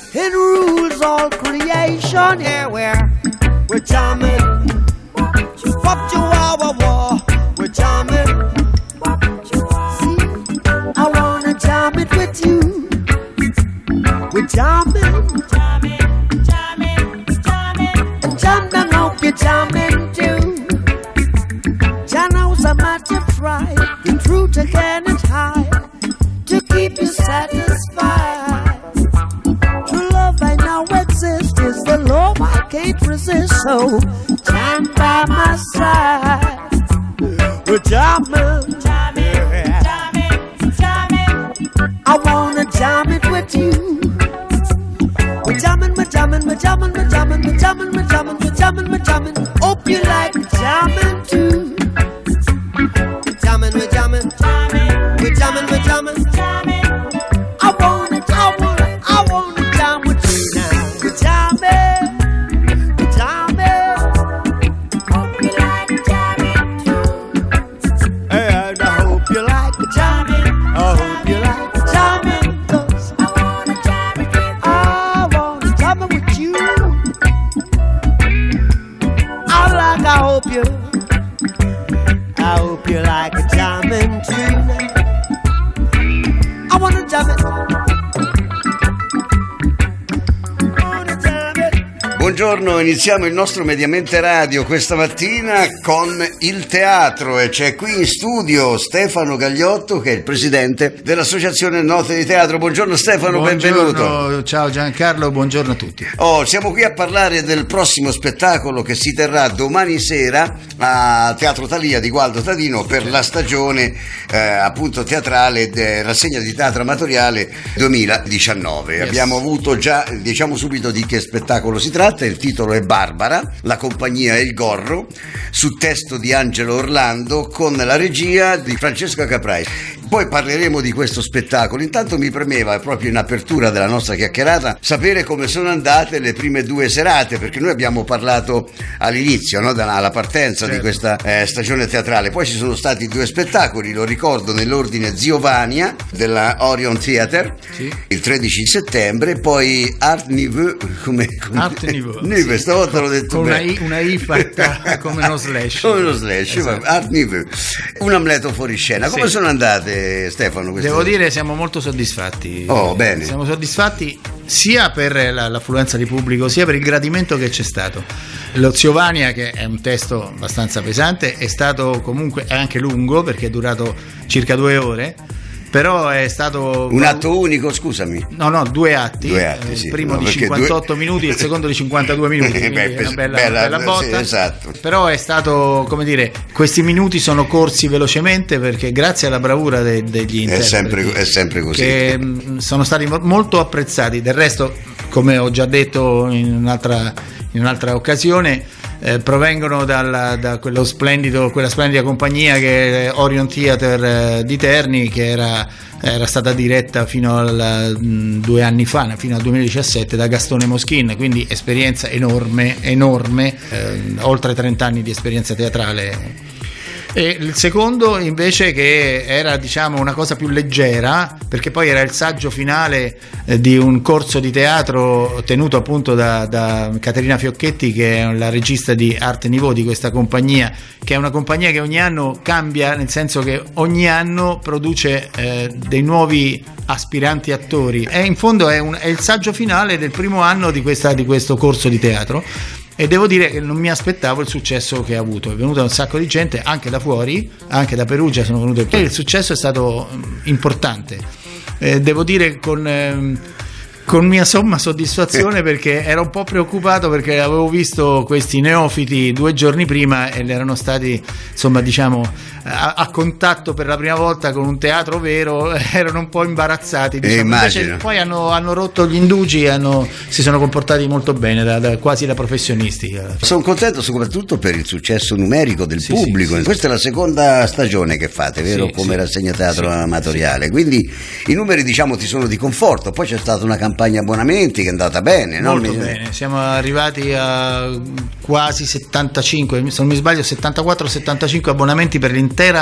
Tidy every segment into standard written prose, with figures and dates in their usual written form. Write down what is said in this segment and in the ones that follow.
It rules all creation. Yeah, we're jamming. Wop chihuahua wah, we're jamming. See, I wanna jam it with you. We're jamming, jamming, jamming, jamming. And jamming, hope you're jamming too. Janos I might have tried, the truth again is high, to keep you satisfied. True love I know exists, is the love I can't resist. So jam by my side. We're jamming, jamming, jamming, jamming. I wanna jam it with you. We're jamming, we're jamming, we're jamming, we're jamming, we're jamming, we're jamming, we're jamming, we're jamming. Hope you like jamming too. We're jamming, we're jamming, we're jamming, we're jamming, jamming. I wanna jam with you now. We're jamming, we're jamming. Hope you like jamming too. And I hope you like jamming. I hope you like jamming, 'cause I wanna jam with you. I wanna jam with you. I hope you like a jamming too. I wanna jam it. Buongiorno, iniziamo il nostro Mediamente Radio questa mattina con il teatro e c'è qui in studio Stefano Gagliotto che è il presidente dell'Associazione Note di Teatro. Buongiorno Stefano, buongiorno, benvenuto. Ciao Giancarlo, buongiorno a tutti. Siamo qui a parlare del prossimo spettacolo che si terrà domani sera a Teatro Thalia di Gualdo Tadino per la stagione appunto teatrale rassegna di teatro amatoriale 2019. Yes. Abbiamo avuto già, diciamo subito di che spettacolo si tratta. Il titolo è Barbara, la compagnia è il Gorro, su testo di Angelo Orlando con la regia di Francesca Caprai. Poi parleremo di questo spettacolo. Intanto mi premeva, proprio in apertura della nostra chiacchierata, sapere come sono andate le prime due serate, perché noi abbiamo parlato all'inizio, no, alla partenza di questa stagione teatrale. Poi ci sono stati due spettacoli, lo ricordo nell'ordine: Zio Vania della Orion Theater, sì, il 13 settembre, poi Art Nouveau, Art Nouveau, sì, stavolta l'ho detto con bene. una I fatta come uno slash. Come uno slash, esatto. Art Nouveau, un Amleto fuoriscena. Come sono andate, Stefano? Devo dire siamo molto soddisfatti. Bene. Siamo soddisfatti sia per l'affluenza di pubblico sia per il gradimento che c'è stato. Lo Zio Vania, che è un testo abbastanza pesante, è stato comunque anche lungo perché è durato circa 2 ore. Però è stato un atto unico, scusami. No, 2 atti. Sì, il primo di 58 minuti e il secondo di 52 minuti. È una bella botta. Sì, esatto. Però è stato, come dire, questi minuti sono corsi velocemente perché grazie alla bravura degli interpreti. È sempre così. Che sono stati molto apprezzati. Del resto, come ho già detto in un'altra occasione, provengono da quella splendida compagnia che è Orion Theater di Terni, che era stata diretta fino a 2 anni fa, fino al 2017, da Gastone Moschin, quindi esperienza enorme, oltre 30 anni di esperienza teatrale. E il secondo invece, che era diciamo una cosa più leggera, perché poi era il saggio finale di un corso di teatro tenuto appunto da Caterina Fiocchetti, che è la regista di Art Nouveau di questa compagnia, che è una compagnia che ogni anno cambia, nel senso che ogni anno produce dei nuovi aspiranti attori, e in fondo è il saggio finale del primo anno di questo corso di teatro. E devo dire che non mi aspettavo il successo che ha avuto. È venuta un sacco di gente anche da fuori, anche da Perugia sono venute, e il successo è stato importante. Devo dire con mia somma soddisfazione, perché ero un po' preoccupato, perché avevo visto questi neofiti 2 giorni prima e erano stati, insomma, diciamo, a contatto per la prima volta con un teatro vero, erano un po' imbarazzati, diciamo. Invece poi hanno rotto gli indugi e si sono comportati molto bene, quasi da professionisti. Sono contento soprattutto per il successo numerico del pubblico. Sì. Questa è la seconda stagione che fate, vero? Sì, come rassegna teatro amatoriale. Sì. Quindi i numeri, diciamo, ti sono di conforto. Poi c'è stata una campagna abbonamenti che è andata bene, no? Molto bene, siamo arrivati a quasi 75, se non mi sbaglio 74-75 abbonamenti per l'intera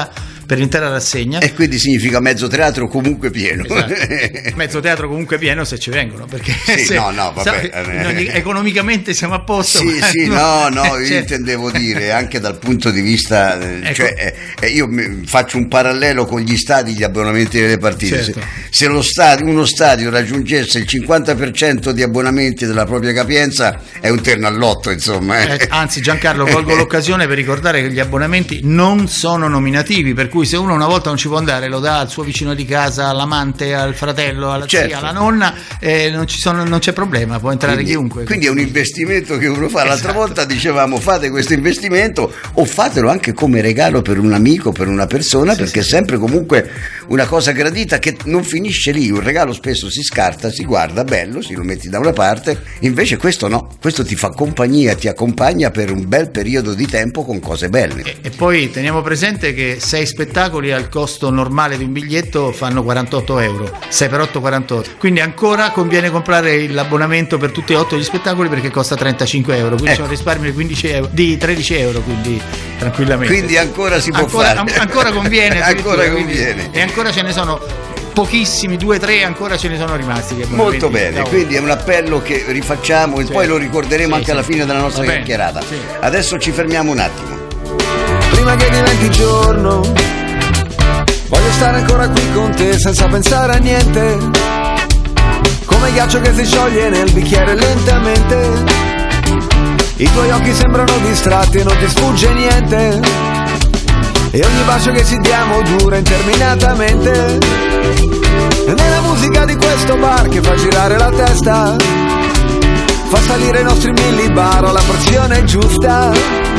per l'intera rassegna. E quindi significa mezzo teatro comunque pieno. Esatto. Mezzo teatro comunque pieno se ci vengono, perché economicamente siamo a posto. Sì, no, io intendevo dire anche dal punto di vista, cioè, io faccio un parallelo con gli stadi, gli abbonamenti delle partite. Certo. Se uno stadio raggiungesse il 50% di abbonamenti della propria capienza è un terno all'otto, insomma. Anzi, Giancarlo, colgo l'occasione per ricordare che gli abbonamenti non sono nominativi, per cui se uno una volta non ci può andare, lo dà al suo vicino di casa, all'amante, al fratello, alla zia, alla nonna, non c'è problema, può entrare chiunque. Quindi è un investimento che uno fa. L'altra volta dicevamo fate questo investimento o fatelo anche come regalo per un amico, per una persona, perché è sempre comunque una cosa gradita che non finisce lì. Un regalo spesso si scarta, si guarda bello, si lo metti da una parte, invece questo no, questo ti fa compagnia, ti accompagna per un bel periodo di tempo con cose belle. E poi teniamo presente che 6 spettacoli al costo normale di un biglietto fanno 48 euro, 6 per 8 48, quindi ancora conviene comprare l'abbonamento per tutti e 8 gli spettacoli perché costa 35 euro, quindi c'è un risparmio di 13 euro, quindi tranquillamente. Quindi ancora si può fare. Ancora conviene. Ancora conviene. E ancora ce ne sono pochissimi, 2-3 ancora ce ne sono rimasti. Molto bene, quindi è un appello che rifacciamo e poi lo ricorderemo anche alla fine della nostra chiacchierata. Adesso ci fermiamo un attimo. Prima che diventi giorno, voglio stare ancora qui con te senza pensare a niente, come ghiaccio che si scioglie nel bicchiere lentamente. I tuoi occhi sembrano distratti e non ti sfugge niente, e ogni bacio che ci diamo dura interminatamente. E nella musica di questo bar che fa girare la testa, fa salire i nostri millibar alla pressione giusta,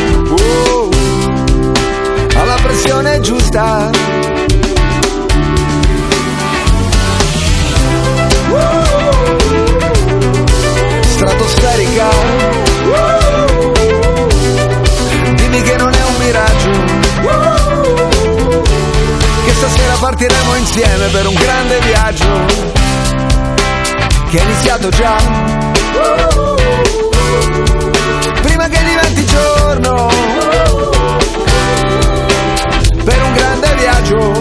alla pressione giusta. Stratosferica, dimmi che non è un miraggio, che stasera partiremo insieme per un grande viaggio che è iniziato già, prima che diventi giorno, per un grande viaggio.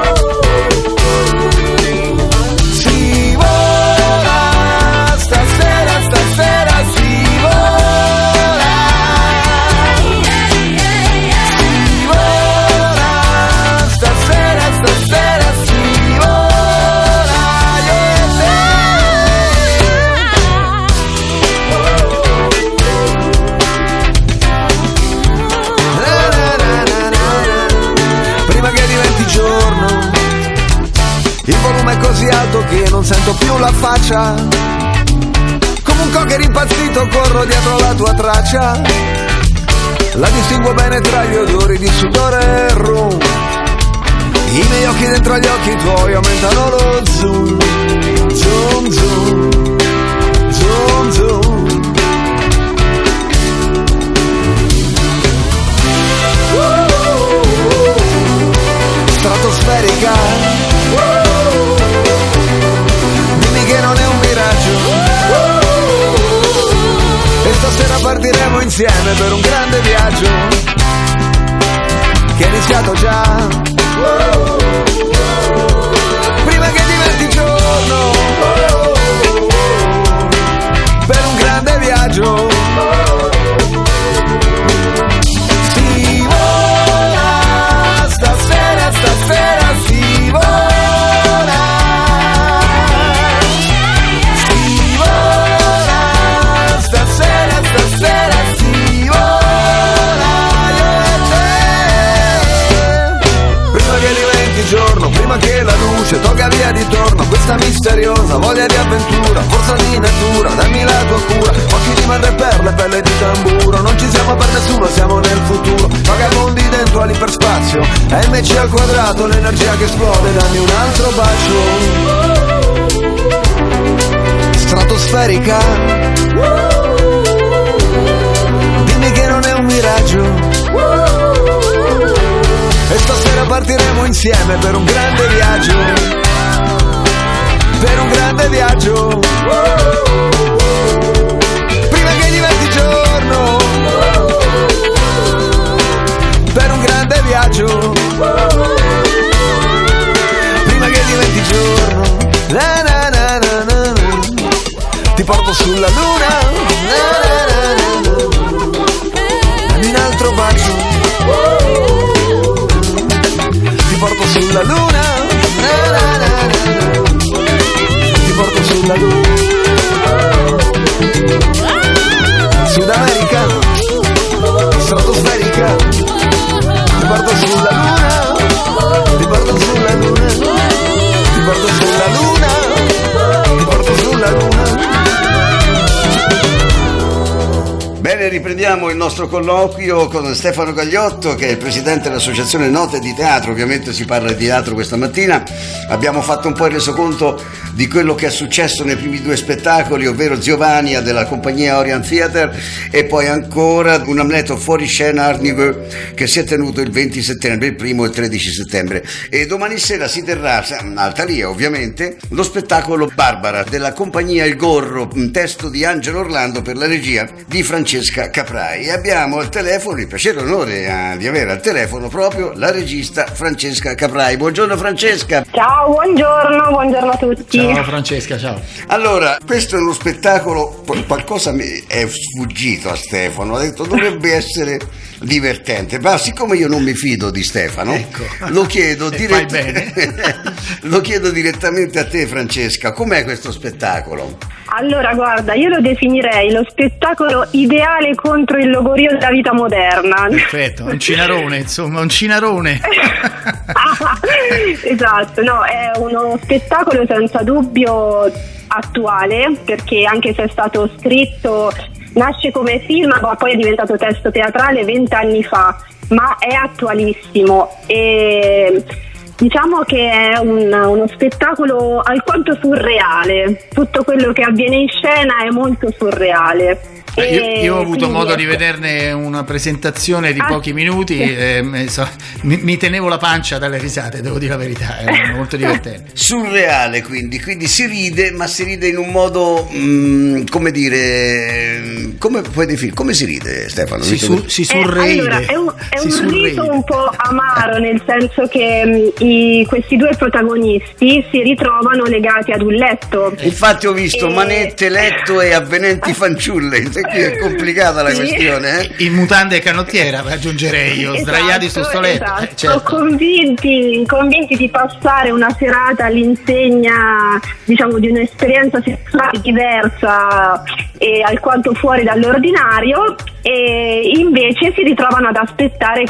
Si vola stasera, stasera si vola, si vola stasera, stasera si vola, io e te. Prima che diventi giorno, il volume è così alto che non sento più la faccia, come un cocker impazzito corro dietro la tua traccia, la distingo bene tra gli odori di sudore e rum, i miei occhi dentro agli occhi tuoi aumentano lo zoom, zoom, zoom, zoom, zoom. Stratosferica, dimmi che non è un miraggio, e stasera partiremo insieme per un grande viaggio che è iniziato già, prima che diventi giorno, per un grande viaggio. Si vola stasera, stasera si vola, si vola stasera, stasera si vola, io e te. Prima che diventi giorno, prima che la luce tolga via di torno questa misteriosa voglia di avventura, forza di natura, dammi la tua cura, occhi di madreperla, pelle di tamburo, non ci siamo per nessuno, siamo nel futuro, vagabondi dentro all'iperspazio, MC al quadrato, l'energia che esplode, dammi un altro bacio. Stratosferica, dimmi che non è un miraggio, e stasera partiremo insieme per un grande viaggio, per un grande viaggio, prima che diventi giorno, per un grande viaggio. porto sulla luna, dammi un altro bacio, ti porto sulla luna, ti porto sulla luna, Sud America, stratosferica, ti porto sulla luna, ti porto sulla luna, ti porto sulla luna, ti porto sulla luna. Bene, riprendiamo il nostro colloquio con Stefano Gagliotto, che è il presidente dell'Associazione Note di Teatro. Ovviamente si parla di teatro questa mattina. Abbiamo fatto un po' il resoconto di quello che è successo nei primi due spettacoli, ovvero Giovania della compagnia Orient Theater e poi ancora un Amleto fuori scena Art Nouveau che si è tenuto il 20 settembre, il 1° e il 13 settembre. E domani sera si terrà, al Thalia ovviamente, lo spettacolo Barbara della compagnia Il Gorro, un testo di Angelo Orlando per la regia di Francesca Caprai. E abbiamo al telefono il piacere e l'onore di avere al telefono proprio la regista Francesca Caprai. Buongiorno Francesca. Ciao, buongiorno a tutti. Ciao Francesca, ciao. Allora, questo è uno spettacolo, qualcosa mi è sfuggito a Stefano, ha detto dovrebbe essere divertente, ma siccome io non mi fido di Stefano, ecco, lo chiedo fai bene. lo chiedo direttamente a te Francesca, com'è questo spettacolo? Allora, guarda, io lo definirei lo spettacolo ideale contro il logorio della vita moderna. Perfetto, un cinarone, insomma, un cinarone. Esatto, no, è uno spettacolo senza dubbio attuale, perché anche se è stato scritto, nasce come film, ma poi è diventato testo teatrale 20 anni fa, ma è attualissimo e diciamo che è uno spettacolo alquanto surreale. Tutto quello che avviene in scena è molto surreale. Io ho avuto modo di vederne una presentazione di pochi minuti e mi tenevo la pancia dalle risate, devo dire la verità, è molto divertente. Surreale, quindi si ride, ma si ride in un modo come dire, come puoi definire, come si ride Stefano? Si surride. Allora, è un rito un po' amaro, nel senso che questi due protagonisti si ritrovano legati ad un letto. Infatti ho visto manette, letto e avvenenti fanciulle. Qui è complicata la questione, in mutande e canottiera, aggiungerei io, sdraiati su sto letto. Certo. Convinti di passare una serata all'insegna, diciamo, di un'esperienza sessuale diversa e alquanto fuori dall'ordinario, e invece si ritrovano ad aspettare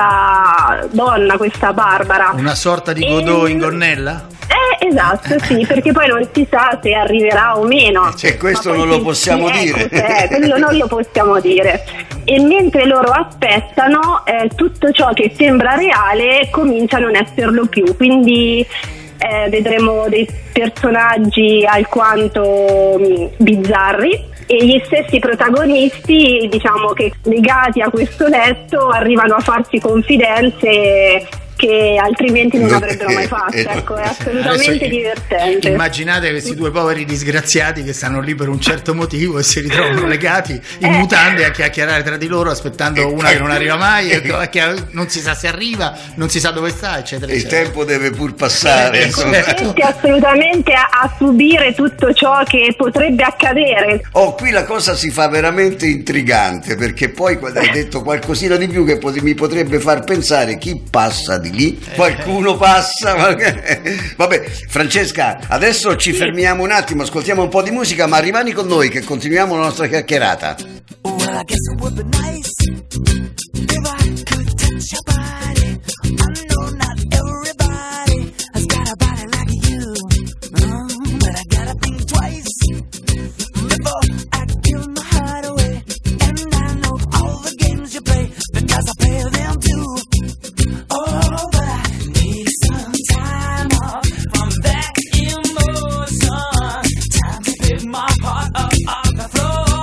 questa donna, questa Barbara. Una sorta di Godot in gonnella? Esatto, sì, perché poi non si sa se arriverà o meno. E questo non lo possiamo dire. Quello non lo possiamo dire. E mentre loro aspettano, tutto ciò che sembra reale comincia a non esserlo più. Quindi vedremo dei personaggi alquanto bizzarri. E gli stessi protagonisti, diciamo che legati a questo letto, arrivano a farsi confidenze che altrimenti non avrebbero mai fatto. Ecco, è assolutamente divertente. Immaginate questi due poveri disgraziati che stanno lì per un certo motivo e si ritrovano legati in mutande a chiacchierare tra di loro, aspettando una che non arriva mai, che non si sa se arriva, non si sa dove sta, eccetera. Il tempo deve pur passare. Assolutamente a subire tutto ciò che potrebbe accadere. Qui la cosa si fa veramente intrigante, perché poi quando hai detto qualcosina di più che mi potrebbe far pensare chi passa di lì, qualcuno passa. Vabbè, Francesca, adesso ci fermiamo un attimo, ascoltiamo un po' di musica, ma rimani con noi che continuiamo la nostra chiacchierata. Well, I guess it would be nice if I could touch your body. I know not everybody has got a body like you, but I gotta think twice before I give my heart away. And I know all the games you play because I play them too. Oh, but I need some time off from that emotion. Time to pick my heart up off the floor.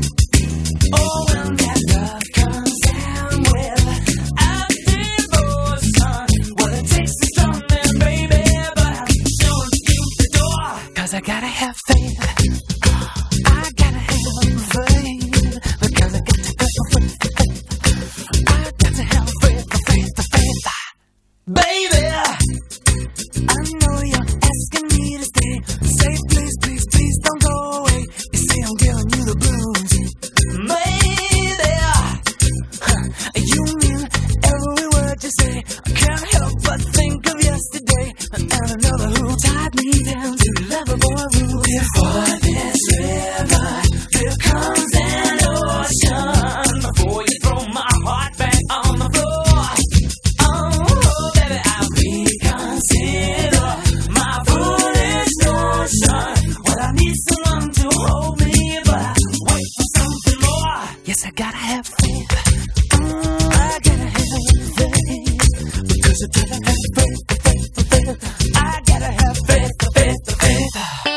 Oh, when that love comes down without devotion, well, it takes a strong man, baby, but I'm showing you the door. 'Cause I gotta have faith. I gotta have faith. Because I got to have faith. I got to have faith. Baby, I know you're asking me to stay. Say please, please, please don't go away. You say need someone to hold me, but I wait for something more. Yes, I gotta have faith. I gotta have faith. Because I gotta have faith, faith, faith. I gotta have faith, faith, faith.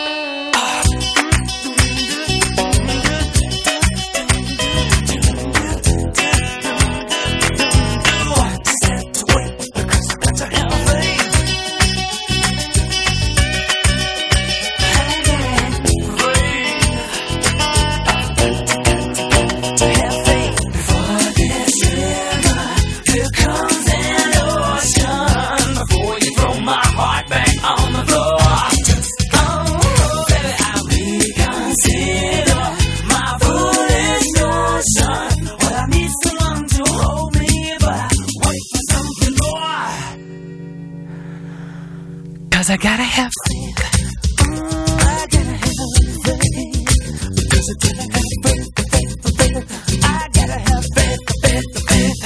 I gotta have faith. I gotta have faith. Because I gotta have faith, faith. I gotta have faith, faith.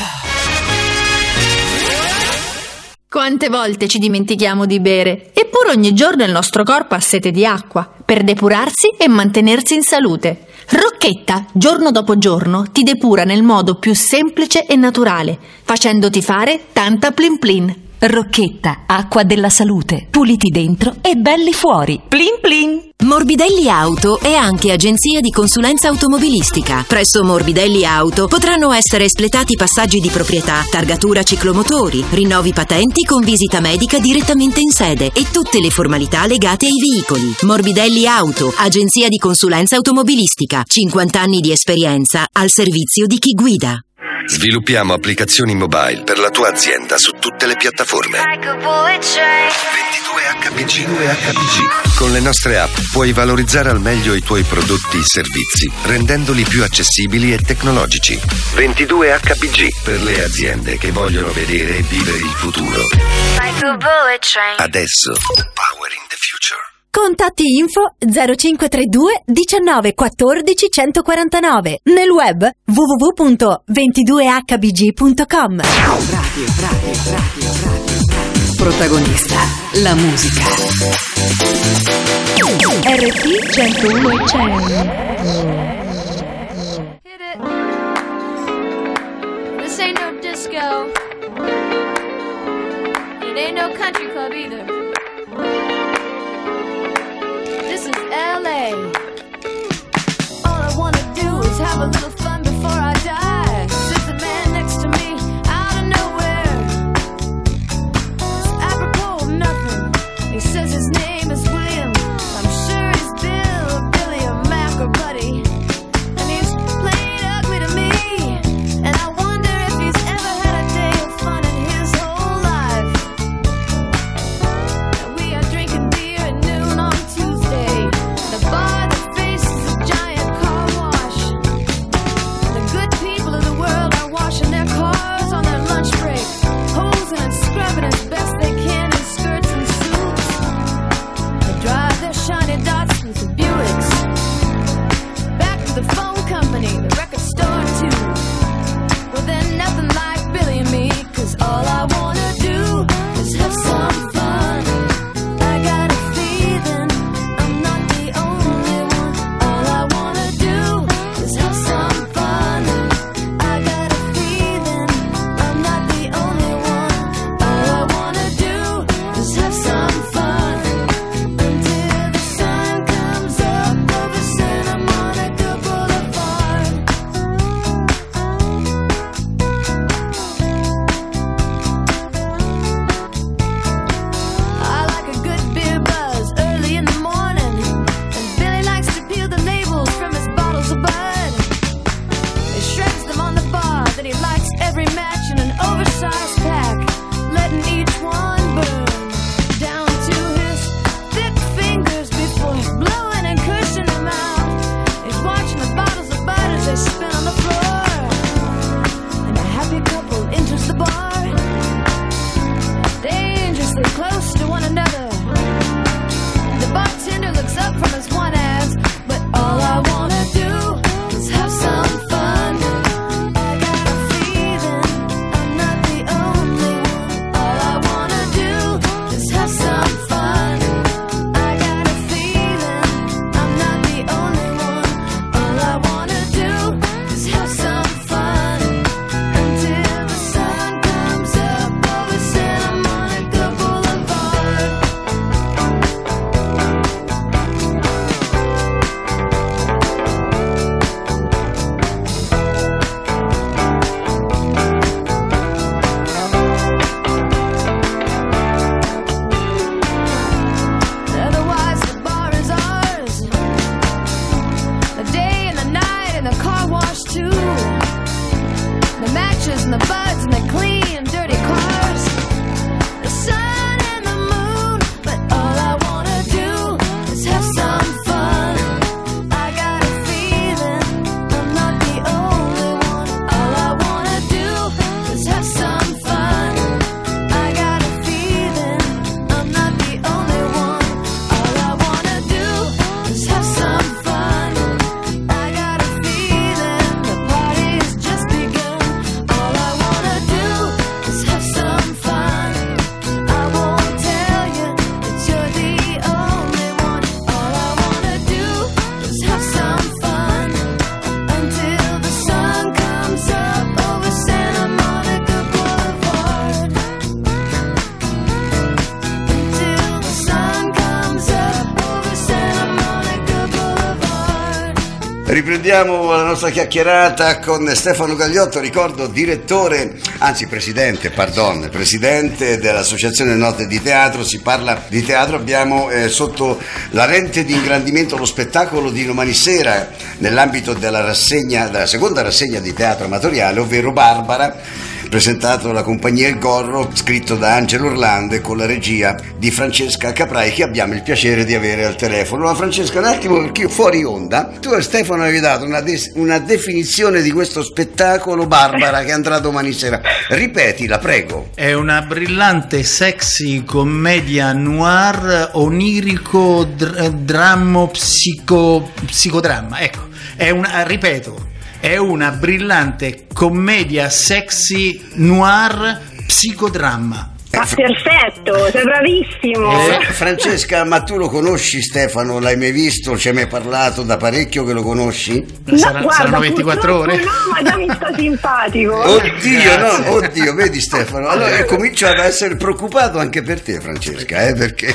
Quante volte ci dimentichiamo di bere, eppure ogni giorno il nostro corpo ha sete di acqua per depurarsi e mantenersi in salute. Rocchetta, giorno dopo giorno, ti depura nel modo più semplice e naturale, facendoti fare tanta plin plin. Rocchetta, acqua della salute, puliti dentro e belli fuori. Plin plin. Morbidelli Auto è anche agenzia di consulenza automobilistica. Presso Morbidelli Auto potranno essere espletati passaggi di proprietà, targatura ciclomotori, rinnovi patenti con visita medica direttamente in sede e tutte le formalità legate ai veicoli. Morbidelli Auto, agenzia di consulenza automobilistica. 50 anni di esperienza al servizio di chi guida. Sviluppiamo applicazioni mobile per la tua azienda su tutte le piattaforme. 22HBG. Con le nostre app puoi valorizzare al meglio i tuoi prodotti e servizi, rendendoli più accessibili e tecnologici. 22HBG per le aziende che vogliono vedere e vivere il futuro. Adesso, powering the future. Contatti info 0532 19 14 149. Nel web www.22hbg.com. Radio. Protagonista, la musica. RT 101 e 100. Hit it. This ain't no disco. It ain't no country club either. This is LA. All I wanna do is have a little fun before I die. There's a man next to me out of nowhere. It's apropos of nothing. He says his name is William. I'm sure he's Bill or Billy or Mac or Buddy. And he's playing ugly to me. And I wonder if he's ever had a day of fun in his whole life. And we are drinking beer at noon on Tuesday. The bar that faces a giant car wash. Riprendiamo la nostra chiacchierata con Stefano Gagliotto, ricordo presidente dell'Associazione Note di Teatro. Si parla di teatro, abbiamo sotto la lente di ingrandimento lo spettacolo di domani sera nell'ambito della seconda rassegna di teatro amatoriale, ovvero Barbara, presentato dalla compagnia Il Gorro, scritto da Angelo Orlando e con la regia di Francesca Caprai, che abbiamo il piacere di avere al telefono. Ma Francesca, un attimo, perché io fuori onda, tu a Stefano avevi dato una definizione di questo spettacolo Barbara che andrà domani sera. Ripetila, prego. È una brillante, sexy commedia noir onirico drammo psicodramma. Ecco, è una brillante commedia sexy noir psicodramma. Ma perfetto, sei bravissimo. Francesca, ma tu lo conosci Stefano? L'hai mai visto? Ci hai mai parlato? Da parecchio che lo conosci? No, saranno 24 ore? No, ma già mi sta simpatico. Oddio, vedi Stefano? Allora comincio ad essere preoccupato anche per te, Francesca, perché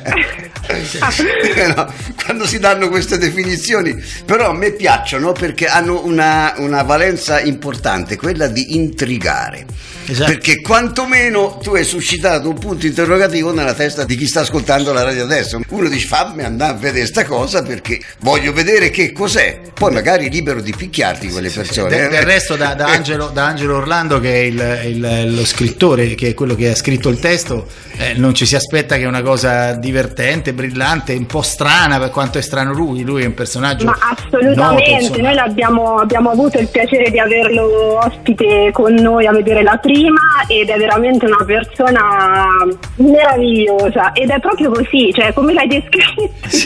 no, quando si danno queste definizioni, però a me piacciono perché hanno una valenza importante, quella di intrigare. Esatto. Perché quantomeno tu hai suscitato un punto interrogativo nella testa di chi sta ascoltando la radio adesso. Uno dice: fammi andare a vedere sta cosa perché voglio vedere che cos'è. Poi magari libero di picchiarti quelle persone. Del resto da Angelo Orlando, che è lo scrittore, che è quello che ha scritto il testo, non ci si aspetta che è una cosa divertente, brillante, un po' strana per quanto è strano lui è un personaggio. Ma assolutamente, noto, noi abbiamo avuto il piacere di averlo ospite con noi a vedere la prima, ed è veramente una persona meravigliosa, ed è proprio così, cioè come l'hai descritto. Sì.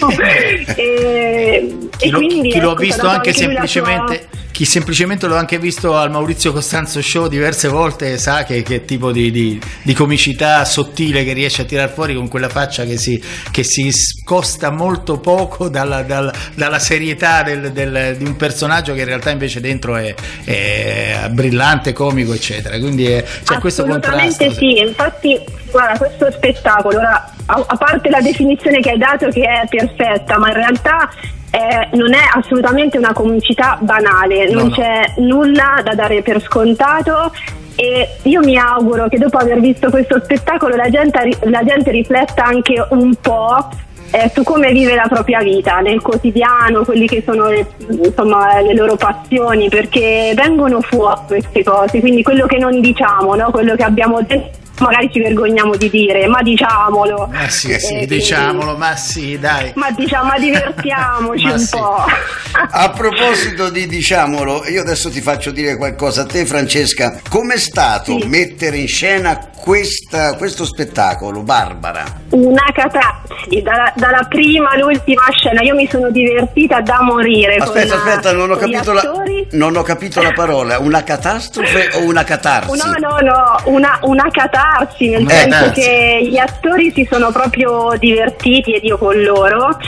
Chi lo ha visto anche chi semplicemente l'ho anche visto al Maurizio Costanzo Show diverse volte sa che tipo di comicità sottile che riesce a tirar fuori con quella faccia che si scosta molto poco dalla serietà di un personaggio che in realtà invece dentro è brillante, comico, eccetera. Quindi c'è questo contrasto. Assolutamente sì, infatti guarda, questo spettacolo, ora, a parte la definizione che hai dato che è perfetta, ma in realtà non è assolutamente una comicità banale, non c'è nulla da dare per scontato, e io mi auguro che dopo aver visto questo spettacolo la gente rifletta anche un po' su come vive la propria vita nel quotidiano, quelli che sono le loro passioni, perché vengono fuori queste cose, quindi quello che non diciamo, no? Quello che abbiamo dentro magari ci vergogniamo di dire, ma diciamolo. Diciamolo, ma sì, dai. Ma divertiamoci un po'. A proposito di diciamolo, io adesso ti faccio dire qualcosa a te, Francesca. Com'è stato mettere in scena questo spettacolo, Barbara? Una catastrofe, dalla prima all'ultima scena. Io mi sono divertita da morire. Aspetta, non ho capito la parola. Una catastrofe o una catarsi? No, una catarsi, nel senso che gli attori si sono proprio divertiti, ed io con loro,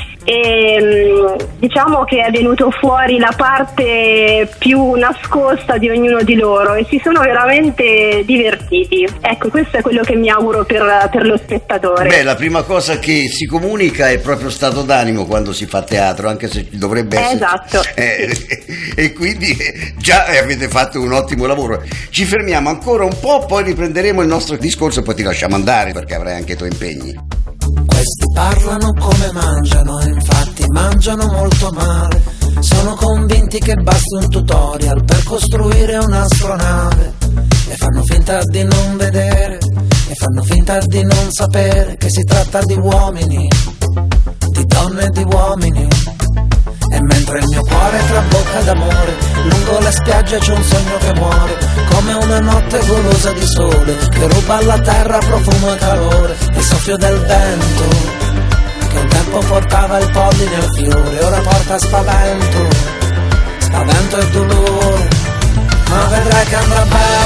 e diciamo che è venuto fuori la parte più nascosta di ognuno di loro e si sono veramente divertiti. Ecco, questo è quello che mi auguro per lo spettatore. La prima cosa che si comunica è proprio stato d'animo quando si fa teatro, anche se dovrebbe essere. Esatto. E quindi già avete fatto un ottimo lavoro. Ci fermiamo ancora un po', poi riprenderemo il nostro discorso, poi ti lasciamo andare perché avrai anche i tuoi impegni. Questi parlano come mangiano, infatti mangiano molto male. Sono convinti che basti un tutorial per costruire un'astronave. E fanno finta di non vedere, e fanno finta di non sapere che si tratta di uomini, di donne e di uomini. E mentre il mio cuore trabocca d'amore, lungo le spiagge c'è un sogno che muore, come una notte golosa di sole, che ruba alla terra profumo e calore. Il soffio del vento, che un tempo portava il polline al fiore, ora porta spavento e dolore. Ma vedrai che andrà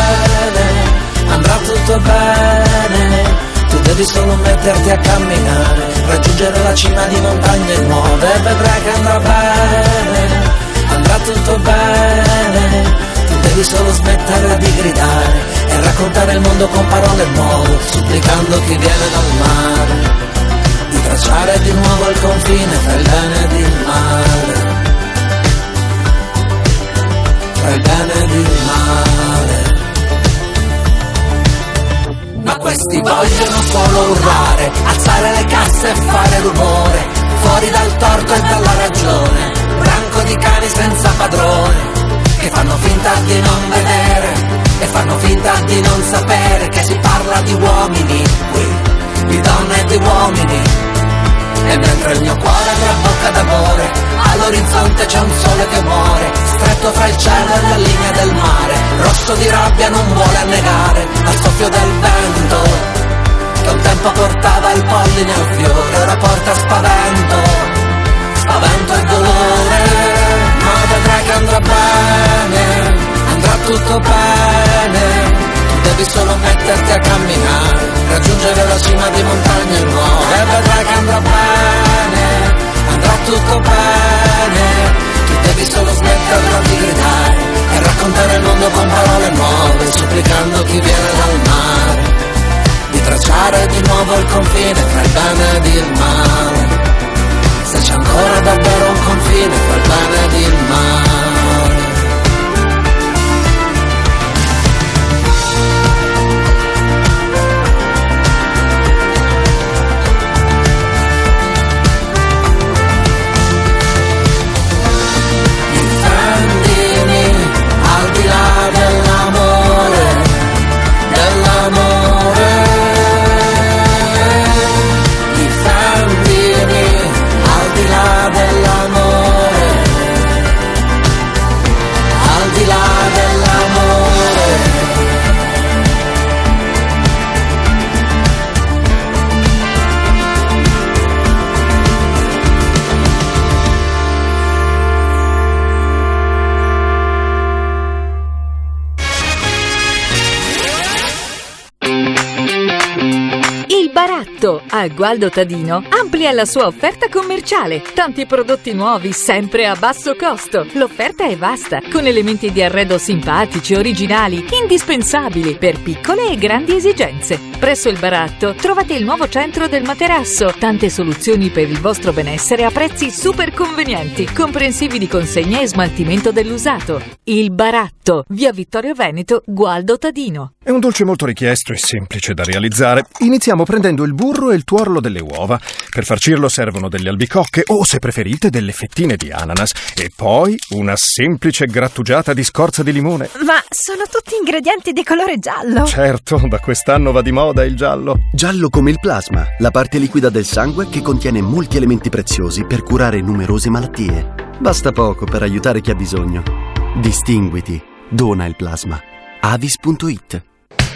bene, andrà tutto bene. Tu devi solo metterti a camminare, raggiungere la cima di montagne nuove, e vedrai che andrà bene, andrà tutto bene. Tu devi solo smettere di gridare e raccontare il mondo con parole nuove, supplicando chi viene dal mare di tracciare di nuovo il confine tra il bene ed il male. levante c'è un sole che muore, stretto fra il cielo e la linea del mare, rosso di rabbia non vuole annegare al soffio del vento, che un tempo portava il polline al fiore, ora porta spavento, spavento e dolore, ma vedrai che andrà bene, andrà tutto bene, tu devi solo metterti a camminare, raggiungere la cima di montagne nuove, e vedrai che andrà bene, andrà tutto bene, tu devi solo smetterla di gridare e raccontare il mondo con parole nuove, supplicando chi viene dal mare di tracciare di nuovo il confine fra il bene ed il male, se c'è ancora davvero un confine fra il bene ed il male. A Gualdo Tadino amplia la sua offerta commerciale. Tanti prodotti nuovi sempre a basso costo. L'offerta è vasta, con elementi di arredo simpatici, originali, indispensabili per piccole e grandi esigenze. Presso il Baratto trovate il nuovo centro del materasso. Tante soluzioni per il vostro benessere a prezzi super convenienti, comprensivi di consegna e smaltimento dell'usato. Il Baratto, via Vittorio Veneto, Gualdo Tadino. È un dolce molto richiesto e semplice da realizzare. Iniziamo prendendo il burro e il tuorlo delle uova. Per farcirlo servono delle albicocche o, se preferite, delle fettine di ananas. E poi una semplice grattugiata di scorza di limone. Ma sono tutti ingredienti di colore giallo. Certo, da quest'anno va di moda il giallo. Giallo come il plasma, la parte liquida del sangue che contiene molti elementi preziosi per curare numerose malattie. Basta poco per aiutare chi ha bisogno. Distinguiti. Dona il plasma. Avis.it.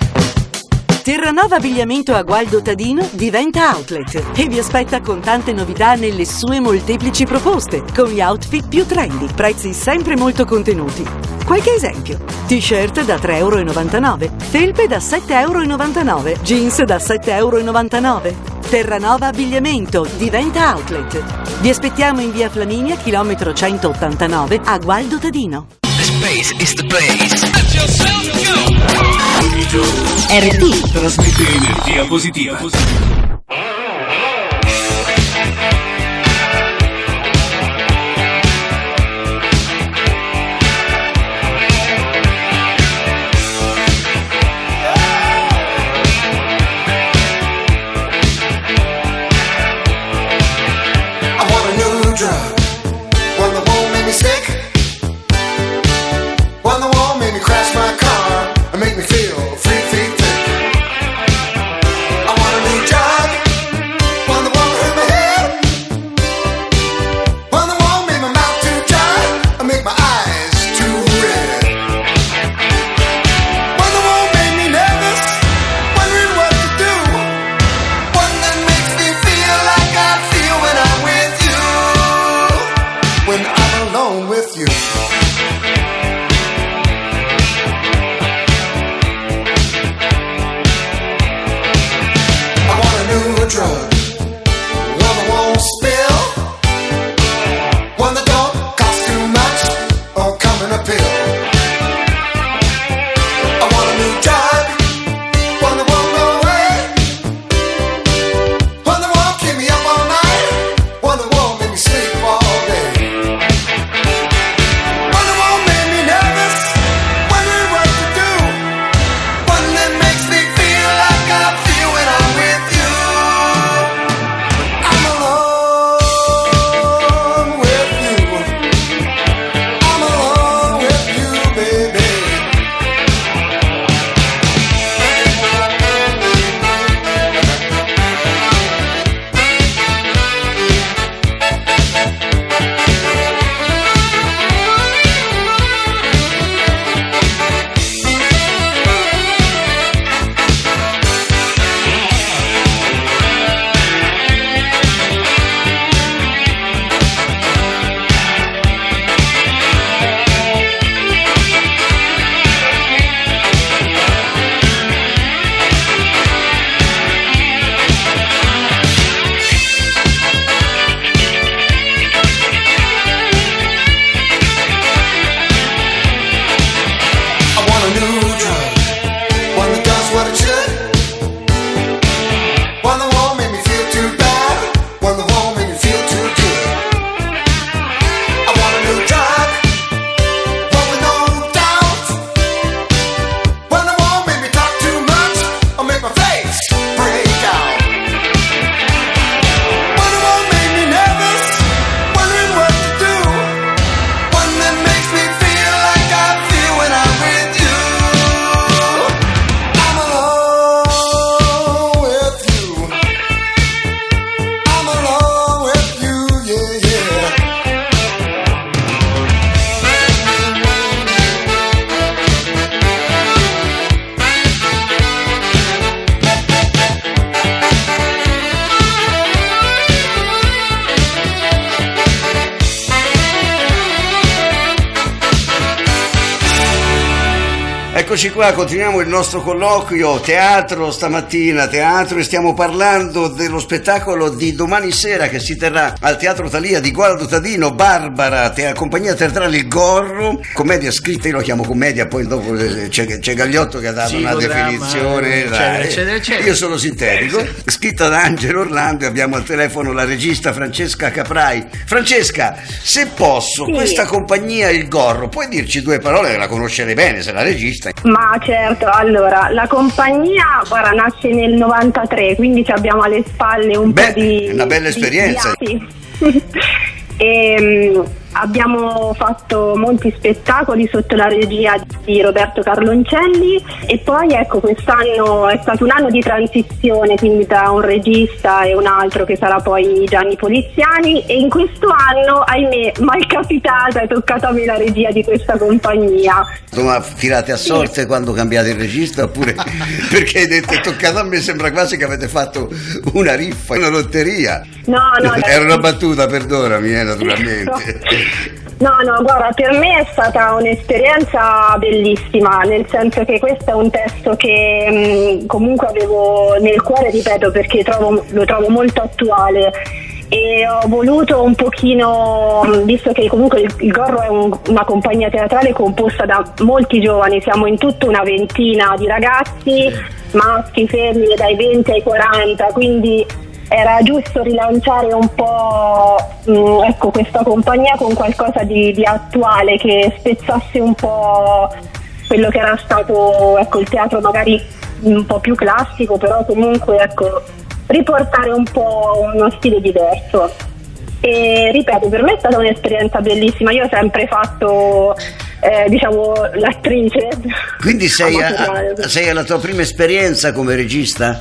Terranova Abbigliamento a Gualdo Tadino diventa outlet e vi aspetta con tante novità nelle sue molteplici proposte, con gli outfit più trendy, prezzi sempre molto contenuti. Qualche esempio: t-shirt da €3,99, felpe da €7,99, jeans da €7,99. Terranova Abbigliamento diventa outlet. Vi aspettiamo in via Flaminia, chilometro 189, a Gualdo Tadino. Space is the place. Let yourself go. RT trasmette energia positiva. I want a new drug, one that won't make me sick, one that won't make me crash my car and make me feel free, free, free. I want a new drug, Eccoci qua, continuiamo il nostro colloquio teatro stamattina, teatro, e stiamo parlando dello spettacolo di domani sera che si terrà al Teatro Thalia di Gualdo Tadino, Barbara, compagnia teatrale Il Gorro, commedia scritta, io lo chiamo commedia, poi dopo c'è Gagliotto che ha dato una definizione, eccetera. Io sono sintetico, scritta da Angelo Orlando, e abbiamo al telefono la regista Francesca Caprai. Francesca, se posso, questa compagnia Il Gorro, puoi dirci due parole, che la conoscerei bene, sei la regista. Ma certo, allora, la compagnia nasce nel 93, quindi abbiamo alle spalle un po' di... una bella esperienza. E abbiamo fatto molti spettacoli sotto la regia di Roberto Carloncelli, e poi ecco, quest'anno è stato un anno di transizione, quindi tra un regista e un altro che sarà poi Gianni Poliziani, e in questo anno, ahimè, malcapitata, è toccata a me la regia di questa compagnia. Ma tirate a sorte quando cambiate il regista, oppure perché hai detto è toccato a me? Sembra quasi che avete fatto una riffa, una lotteria. No, era una battuta, perdonami, naturalmente. No, guarda, per me è stata un'esperienza bellissima, nel senso che questo è un testo che comunque avevo nel cuore, ripeto, perché lo trovo molto attuale, e ho voluto un pochino, visto che comunque il Gorro è una compagnia teatrale composta da molti giovani, siamo in tutto una ventina di ragazzi, maschi, femmine, dai 20 ai 40, quindi era giusto rilanciare un po' ecco, questa compagnia con qualcosa di attuale, che spezzasse un po' quello che era stato, ecco, il teatro magari un po' più classico, però comunque, ecco, riportare un po' uno stile diverso. E ripeto, per me è stata un'esperienza bellissima. Io ho sempre fatto diciamo l'attrice. Quindi sei alla tua prima esperienza come regista?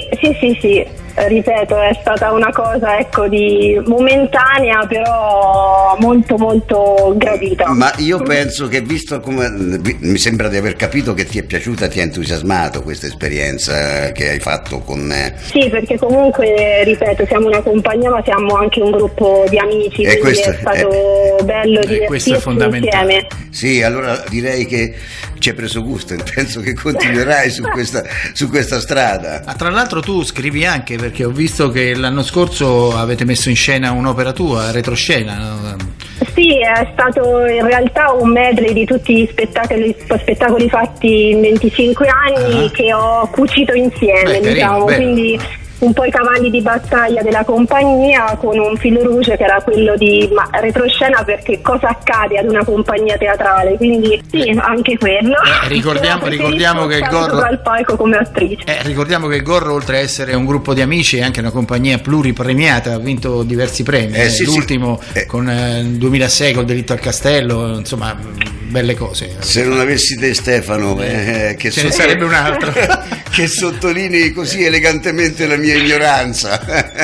Sì, ripeto, è stata una cosa, ecco, di momentanea, però molto molto gradita. Ma io penso che, visto come mi sembra di aver capito che ti è piaciuta, ti ha entusiasmato questa esperienza che hai fatto con me. Sì, perché comunque, ripeto, siamo una compagnia, ma siamo anche un gruppo di amici, quindi questo è stato bello divertirsi insieme. Sì, allora direi che ci hai preso gusto, e penso che continuerai su questa strada. Ma tra l'altro tu scrivi anche, perché ho visto che l'anno scorso avete messo in scena un'opera tua, retroscena, no? Sì, è stato in realtà un medley di tutti gli spettacoli fatti in 25 anni che ho cucito insieme, diciamo, quindi un po' i cavalli di battaglia della compagnia, con un fil rouge che era quello di retroscena, perché cosa accade ad una compagnia teatrale, quindi sì, anche quello. Ricordiamo che il Gorro al palco come attrice. Ricordiamo che il Gorro, oltre a essere un gruppo di amici, è anche una compagnia pluripremiata, ha vinto diversi premi, l'ultimo con il 2006 col Delitto al Castello, insomma, belle cose. Se non avessi te, Stefano, che ce ne sarebbe un altro che sottolinei così elegantemente la mia ignoranza.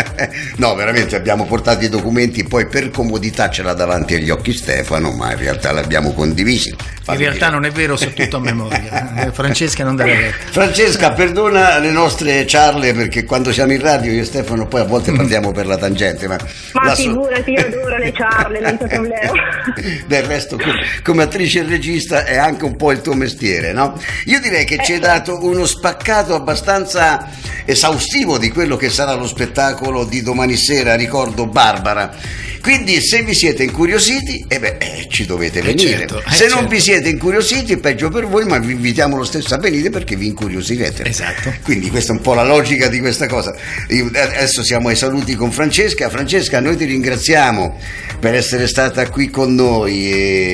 No, veramente abbiamo portato i documenti, poi per comodità ce l'ha davanti agli occhi Stefano, ma in realtà l'abbiamo condivisi. In realtà non è vero, so tutto a memoria. Francesca non deve retta. Francesca, perdona le nostre ciarle, perché quando siamo in radio io e Stefano poi a volte partiamo per la tangente, ma figurati, io adoro le ciarle, non c'è problema. Del resto, come attrice e regista è anche un po' il tuo mestiere, no? Io direi che ci hai dato uno spaccato abbastanza esaustivo di quello che sarà lo spettacolo di domani sera, ricordo, Barbara. Quindi se vi siete incuriositi, ci dovete venire. Se non vi siete incuriositi, peggio per voi, ma vi invitiamo lo stesso a venire, perché vi incuriosirete. Esatto. Quindi questa è un po' la logica di questa cosa. Adesso siamo ai saluti con Francesca. Francesca, noi ti ringraziamo per essere stata qui con noi,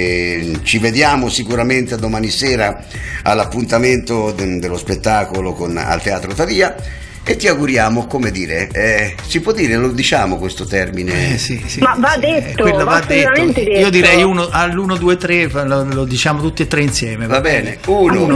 e ci vediamo sicuramente domani sera all'appuntamento dello spettacolo al Teatro Thalia. E ti auguriamo, come dire, si può dire, lo diciamo questo termine? Sì. Ma va detto, va assolutamente detto. Io direi all'1, 2, 3, lo diciamo tutti e tre insieme. Va bene. 1,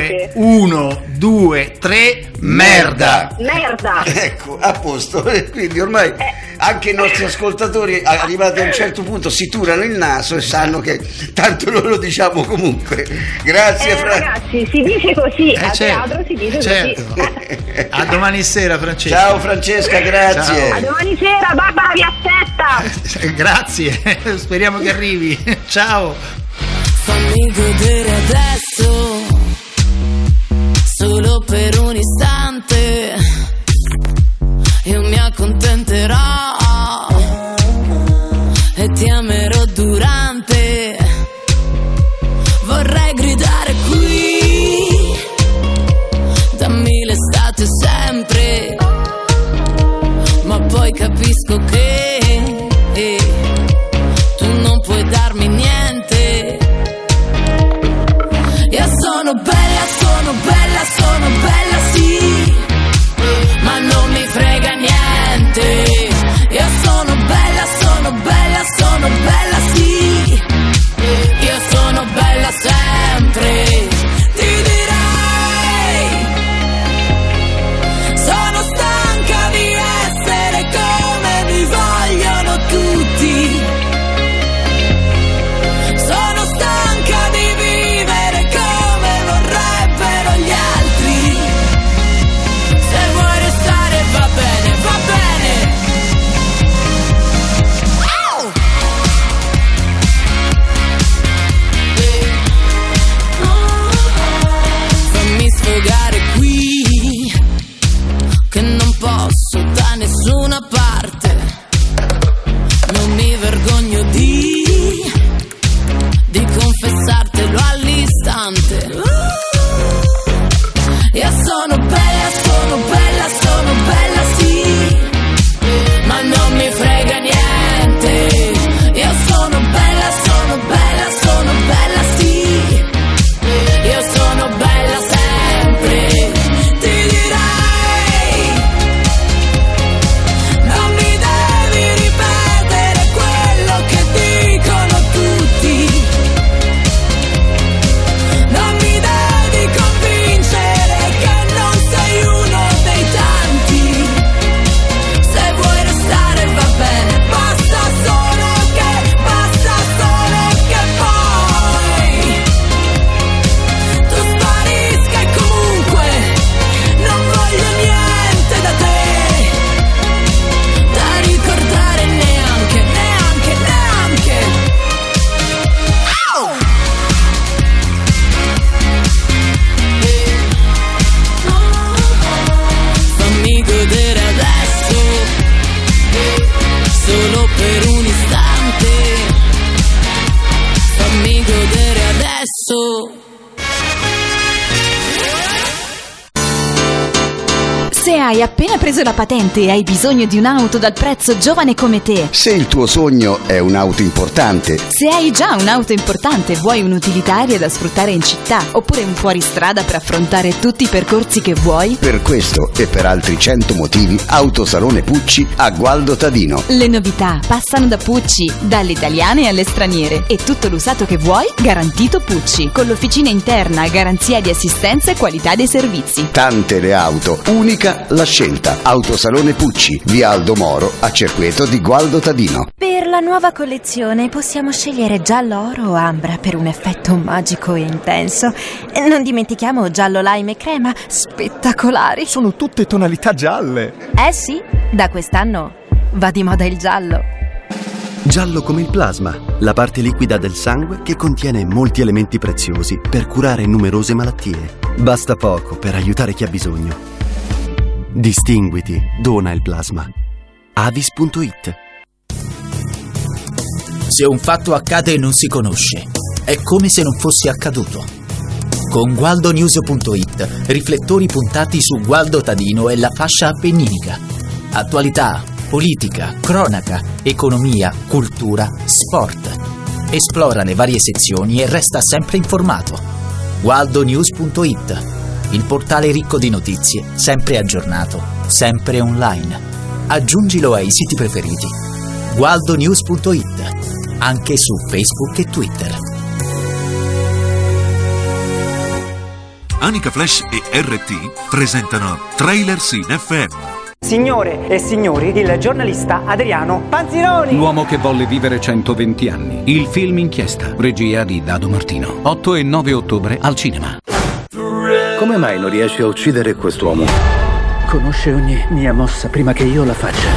2, 3, merda! Merda! Ecco, a posto. Quindi ormai anche i nostri ascoltatori, arrivati a un certo punto, si turano il naso e sanno che tanto noi lo diciamo comunque. Grazie, ragazzi, si dice così, a teatro si dice così. A domani sera, Francesca. Ciao Francesca, grazie. Ciao. A domani sera, Barbara vi aspetta. Grazie, speriamo che arrivi. Ciao. Fammi godere adesso per un istante io mi accontenterò e ti amerò durante. Vorrei gridare qui, dammi l'estate sempre, ma poi capisco che tu non puoi darmi niente. Io sono bella, sono bella, sono bella sì, ma non mi frega niente. Io sono bella, sono bella, sono bella sì, io sono bella sempre. Ti direi, sono stanca di essere come mi vogliono tutti. Sono stanca di vivere come vorrebbero gli altri. Se vuoi restare va bene, va bene. Oh! Fammi sfogare qui, che non posso da nessuna parte. Non mi vergogno di confessartelo all'istante. Io sono bella, sono bella, sono bella sì, ma non mi frega niente. Io sono bella, sono bella, sono bella sì, io sono bella sempre. Ti direi, non mi devi ripetere quello che dicono tutti. Non mi devi convincere che non sei uno dei tanti. Se vuoi restare va bene, basta solo che poi tu sparisca e comunque non voglio niente da te, da ricordare neanche. Au! Fammi godere adesso, solo per un istante. Fammi godere adesso. Se hai appena preso la patente e hai bisogno di un'auto dal prezzo giovane come te, Se il tuo sogno è un'auto importante, se hai già un'auto importante e vuoi un'utilitaria da sfruttare in città, oppure un fuoristrada per affrontare tutti i percorsi che vuoi, per questo e per altri 100 motivi, Autosalone Pucci a Gualdo Tadino. le novità passano da Pucci, dalle italiane alle straniere, e tutto l'usato che vuoi garantito Pucci, con l'officina interna, garanzia di assistenza e qualità dei servizi. Tante le auto, unica la scelta. Autosalone Pucci, via Aldo Moro, a Cerqueto di Gualdo Tadino. Per la nuova collezione possiamo scegliere giallo oro o ambra per un effetto magico e intenso. Non dimentichiamo giallo lime e crema, spettacolari. Sono tutte tonalità gialle. Eh sì, da quest'anno va di moda il giallo. Giallo come il plasma, la parte liquida del sangue che contiene molti elementi preziosi per curare numerose malattie. Basta poco per aiutare chi ha bisogno. Distinguiti, dona il plasma. Avis.it. Se un fatto accade e non si conosce, è come se non fosse accaduto. Con GualdoNews.it, riflettori puntati su Gualdo Tadino e la fascia appenninica. Attualità, politica, cronaca, economia, cultura, sport. Esplora le varie sezioni e resta sempre informato. GualdoNews.it, il portale ricco di notizie, sempre aggiornato, sempre online. Aggiungilo ai siti preferiti. GualdoNews.it, anche su Facebook e Twitter. Anica Flash e RT presentano Trailers in FM. Signore e signori, il giornalista Adriano Panzironi. L'uomo che volle vivere 120 anni. Il film Inchiesta, regia di Dado Martino. 8 e 9 ottobre al cinema. Come mai non riesce a uccidere quest'uomo? Conosce ogni mia mossa prima che io la faccia.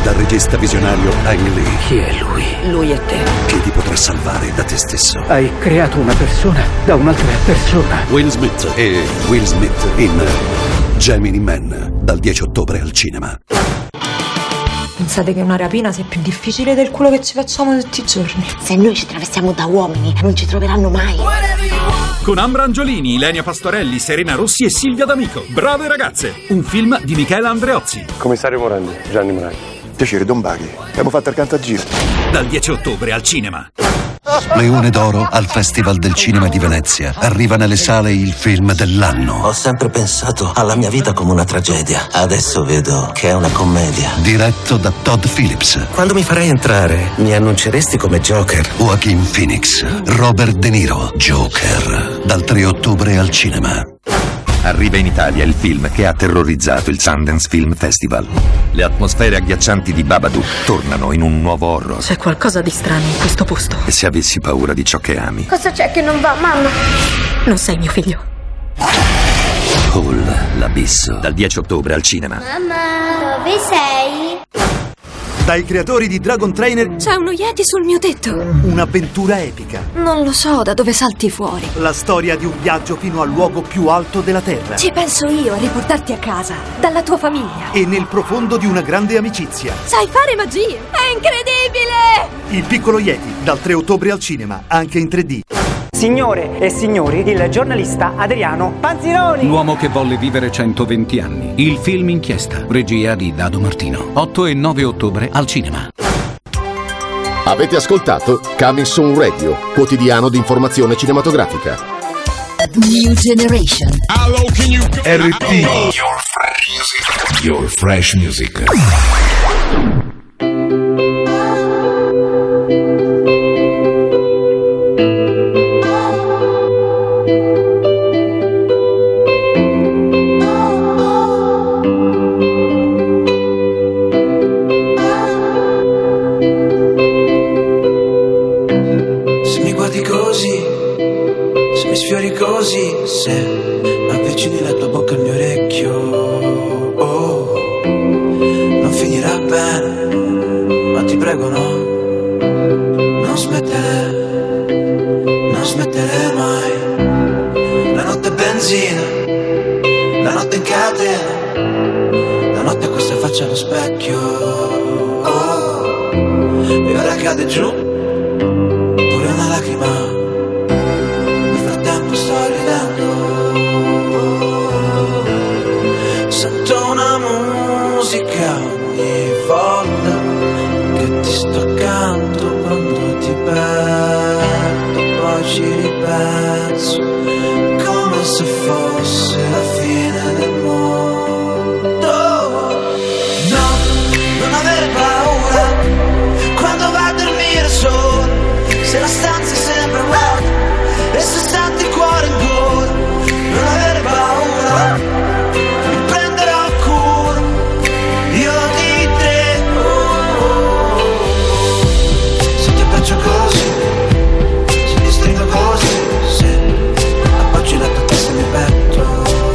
Dal regista visionario Ang Lee. Chi è lui? Lui è te. Che ti potrà salvare da te stesso. Hai creato una persona da un'altra persona. Will Smith e Will Smith in Gemini Man, dal 10 ottobre al cinema. Pensate che una rapina sia più difficile del culo che ci facciamo tutti i giorni? Se noi ci travestiamo da uomini, non ci troveranno mai. Con Ambra Angiolini, Ilenia Pastorelli, Serena Rossi e Silvia D'Amico. Brave ragazze, un film di Michela Andreozzi. Commissario Morandi, Gianni Morandi. Piacere, Don Baghi. Abbiamo fatto il cantagiro. Dal 10 ottobre al cinema. Leone d'Oro al Festival del Cinema di Venezia. Arriva nelle sale il film dell'anno. Ho sempre pensato alla mia vita come una tragedia. Adesso vedo che è una commedia. Diretto da Todd Phillips. Quando mi farai entrare, mi annunceresti come Joker. Joaquin Phoenix. Robert De Niro. Joker. Dal 3 ottobre al cinema. Arriva in Italia il film che ha terrorizzato il Sundance Film Festival. Le atmosfere agghiaccianti di Babadook tornano in un nuovo horror. C'è qualcosa di strano in questo posto. E se avessi paura di ciò che ami? Cosa c'è che non va, mamma? Non sei mio figlio. Hall, l'abisso. Dal 10 ottobre al cinema. Mamma, dove sei? Dai creatori di Dragon Trainer, C'è uno Yeti sul mio tetto. un'avventura epica. Non lo so da dove salti fuori. La storia di un viaggio fino al luogo più alto della Terra. Ci penso io a riportarti a casa, dalla tua famiglia. E nel profondo di una grande amicizia. Sai fare magie. È incredibile! Il piccolo Yeti, dal 3 ottobre al cinema, anche in 3D. Signore e signori, il giornalista Adriano Panzironi. L'uomo che volle vivere 120 anni. Il film Inchiesta, regia di Dado Martino. 8 e 9 ottobre al cinema. Avete ascoltato Coming Soon Radio, quotidiano di informazione cinematografica. New Generation. RT. Your fresh music. Se mi guardi così, se mi sfiori così, se avvicini la tua bocca al mio orecchio, oh, non finirà bene, ma ti prego non smettere mai. La notte è benzina, la notte in catena, la notte questa faccia allo specchio, oh, e ora cade giù pure una lacrima, nel frattempo sto ridendo, sento una musica ogni volta che ti sto accanto, quando ti perdo poi ci ripenso, come se fosse la fine del mondo. No, non avere paura quando vai a dormire solo, se la stanza sembra vuota e se senti il cuore in gola, non avere paura, mi prenderò cura io di te, se ti abbraccio così, se ti stringo così, se appoggi la tua testa e mi petto,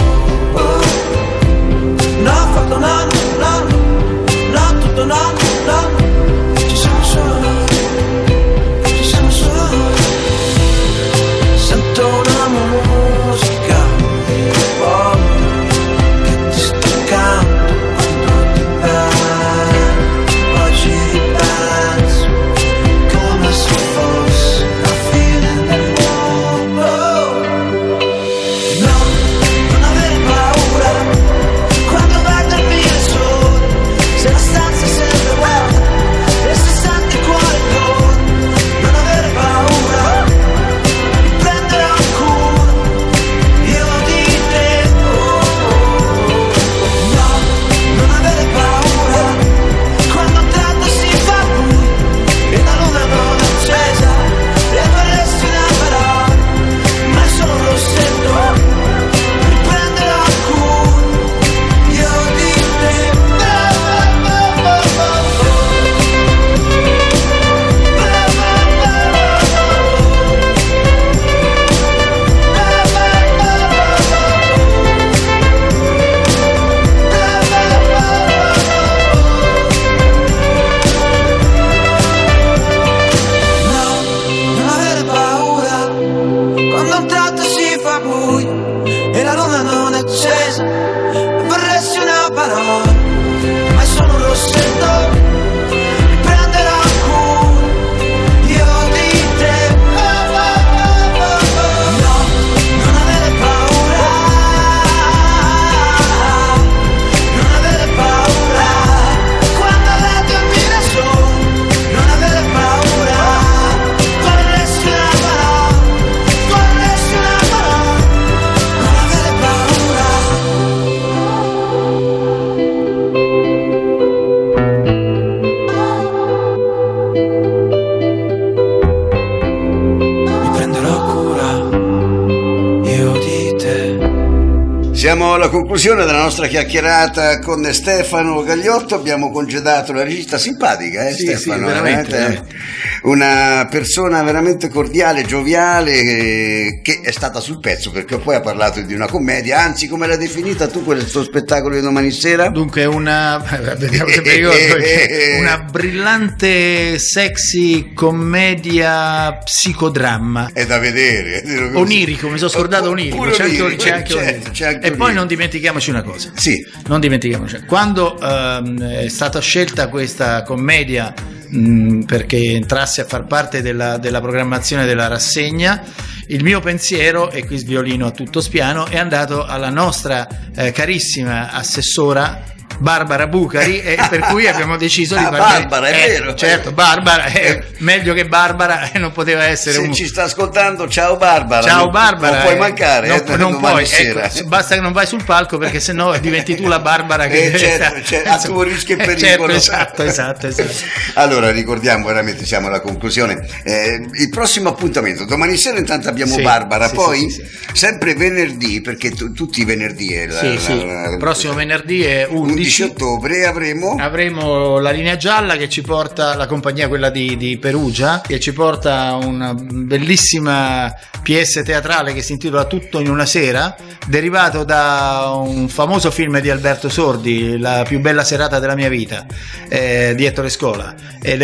no, ho fatto no, tutto no, ci siamo solo noi, ci siamo solo noi. farò, ma sono un rossetto, mi prenderò cura io di te. No, non avere paura, non avere paura, quando la cammina su, non avere paura, con nessuna parola, con nessuna parola, non avere paura. Mi prenderò cura io di te. Siamo alla conclusione della nostra chiacchierata con Stefano Gagliotto. Abbiamo congedato la regista simpatica, Sì, Stefano, sì, veramente. una persona veramente cordiale, gioviale, che è stata sul pezzo, perché poi ha parlato di una commedia, anzi, come l'hai definita tu questo spettacolo di domani sera? Dunque vediamo se mi ricordo, una brillante sexy commedia psicodramma. È da vedere. Onirico, mi sono scordato onirico, c'è anche onirico. C'è anche E poi non dimentichiamoci una cosa. Sì. Non dimentichiamoci. Quando è stata scelta questa commedia perché entrasse a far parte della programmazione della rassegna, il mio pensiero, e qui sviolino a tutto spiano, è andato alla nostra carissima assessora Barbara Bucari, e per cui abbiamo deciso di fare Barbara, è vero. Certo, Barbara è meglio che Barbara, non poteva essere. Se ci sta ascoltando, ciao Barbara. Ciao Barbara. Non puoi mancare, non puoi, basta che non vai sul palco, perché sennò diventi tu la Barbara che a tuo rischio e pericolo. Certo, esatto. Allora ricordiamo, veramente siamo alla conclusione. Il prossimo appuntamento domani sera, intanto abbiamo Barbara, poi sempre venerdì, perché tutti i venerdì è il prossimo venerdì è 11 ottobre avremo la linea gialla che ci porta, la compagnia quella di Perugia, che ci porta una bellissima pièce teatrale che si intitola Tutto in una sera, derivato da un famoso film di Alberto Sordi, La più bella serata della mia vita, di Ettore Scola, ed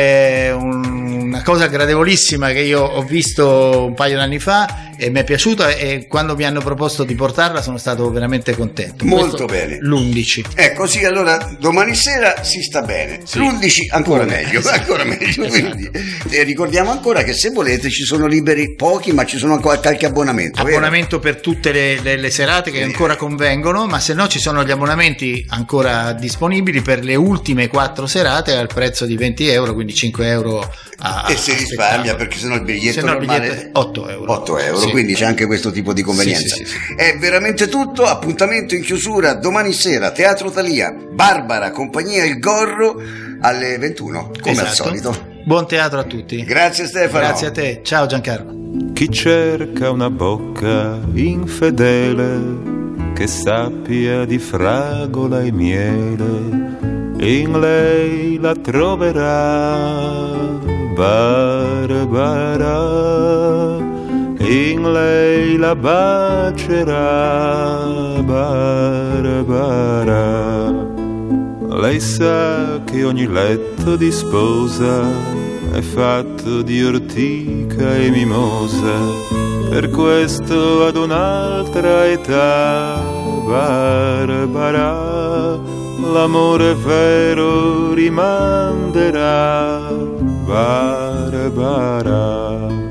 è una cosa gradevolissima che io ho visto un paio d'anni fa e mi è piaciuta, e quando mi hanno proposto di portarla sono stato veramente contento. Molto bene. L'11. Così allora domani sera si sta bene, l'11 ancora meglio, ancora meglio. Quindi, ricordiamo ancora che se volete ci sono liberi pochi, ma ci sono ancora qualche abbonamento per tutte le serate che ancora convengono, ma se no ci sono gli abbonamenti ancora disponibili per le ultime 4 serate al prezzo di 20 euro, quindi 5 euro e si risparmia, perché sennò il biglietto normale è 8 euro, sì. Quindi c'è anche questo tipo di convenienza. Sì. È veramente tutto. Appuntamento in chiusura domani sera, Teatro Thalia, Barbara, compagnia Il Gorro, alle 21 come al solito. Buon teatro a tutti. Grazie Stefano. Grazie a te. Ciao Giancarlo. Chi cerca una bocca infedele che sappia di fragola e miele, in lei la troverà. Barbara, in lei la bacerà. Barbara, lei sa che ogni letto di sposa è fatto di ortica e mimosa, per questo ad un'altra età. Barbara, l'amore vero rimanderà. Barbara.